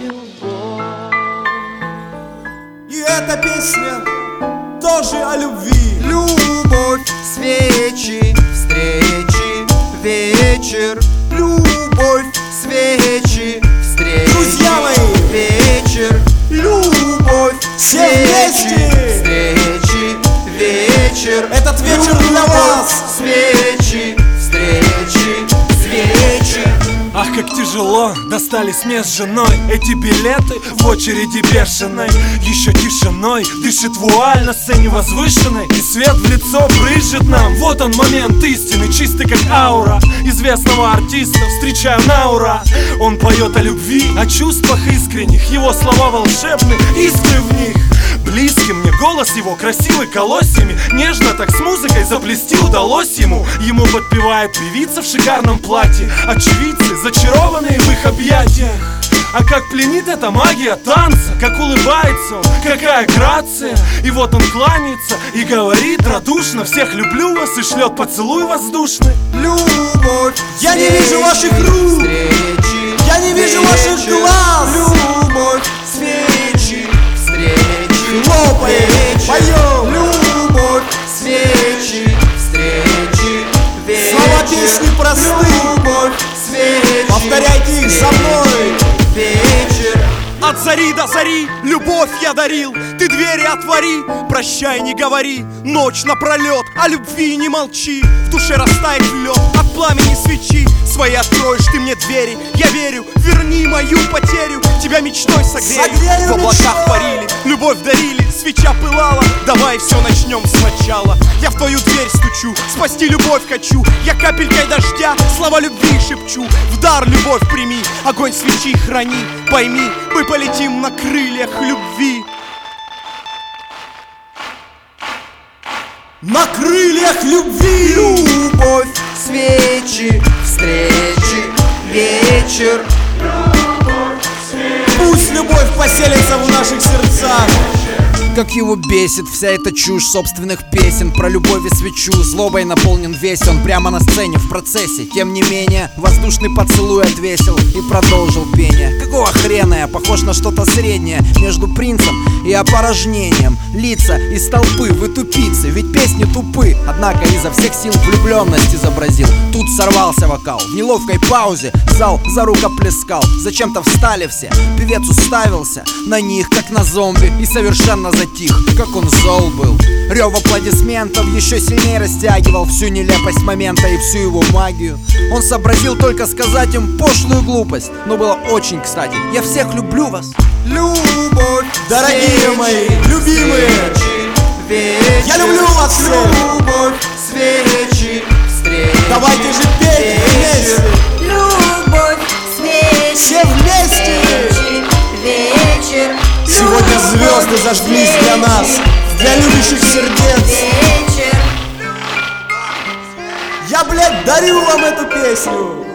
любовь. И эта песня тоже о любви. Любовь, свечи, встречи, вечер. Любовь, свечи, встречи, Друзья мои, вечер. Любовь, все вместе. встречи, вечер. Этот вечер для вас. Свечи, встречи, свечи. Ах, как тяжело достались мне с женой эти билеты в очереди бешеной. Еще тишиной дышит вуаль на сцене возвышенной, и свет в лицо брызжет нам. Вот он момент истины, чистый как аура известного артиста. Встречаю на ура. Он поет о любви, о чувствах искренних. Его слова волшебны, искры в них. Близкий мне голос его, красивый колосьями. Нежно так с музыкой заплести удалось ему. Ему подпевает певица в шикарном платье. Очевидцы, зачарованные в их объятиях. А как пленит эта магия танца, как улыбается он, какая грация. И вот он кланяется и говорит радушно: всех люблю вас, и шлет поцелуй воздушный. Любовь, Я не вижу ваших рук, встречи, я не вижу ваших вечер. глаз. Любовь, свечи, встречи, Хлопаем, вечер. поем. Любовь, свечи, встречи, вечер. Слова песни просты. Любовь, свечи, Повторяйте их за мной. вечер. От зари до зари любовь я дарил. Ты двери отвори, прощай, не говори. Ночь напролет, о любви не молчи. В душе растает лед от пламени свечи. Свои откроешь ты мне двери, я верю. Верни мою потерю, тебя мечтой согрею. Согрею В облаках мечтой. парили, любовь дарили, свеча пылала. Давай все начнем сначала. Я в твою дверь стучу, спасти любовь хочу. Я капелькой дождя слова любви шепчу. В дар любовь прими, огонь свечи храни. Пойми, мы полетим на крыльях любви. На крыльях любви. Любовь, свечи, встречи, вечер. Пусть любовь поселится в наших сердцах. Как его бесит вся эта чушь собственных песен про любовь и свечу. Злобой наполнен весь он прямо на сцене в процессе. Тем не менее, воздушный поцелуй отвесил и продолжил пение. Какого хрена я похож на что-то среднее между принцем и опорожнением? Лица из толпы, вы тупицы, ведь песни тупы. Однако изо всех сил влюбленность изобразил. Тут сорвался вокал, в неловкой паузе зал зарукоплескал. Зачем-то встали все, певец уставился на них, как на зомби, и совершенно затих, как он зол был. Рев аплодисментов еще сильнее растягивал всю нелепость момента и всю его магию. Он сообразил только сказать им пошлую глупость, но было очень кстати: я всех люблю вас. Любовь, Дорогие свечи, мои, любимые, встречи, вечер. я люблю вас всех. Любовь, свечи, встречи, Давайте же петь вместе. Любовь, свечи, Все вместе. свечи, вечер. Сегодня Любовь, звезды зажглись для нас, для любящих сердец. вечер. Я, блядь, дарю вам эту песню.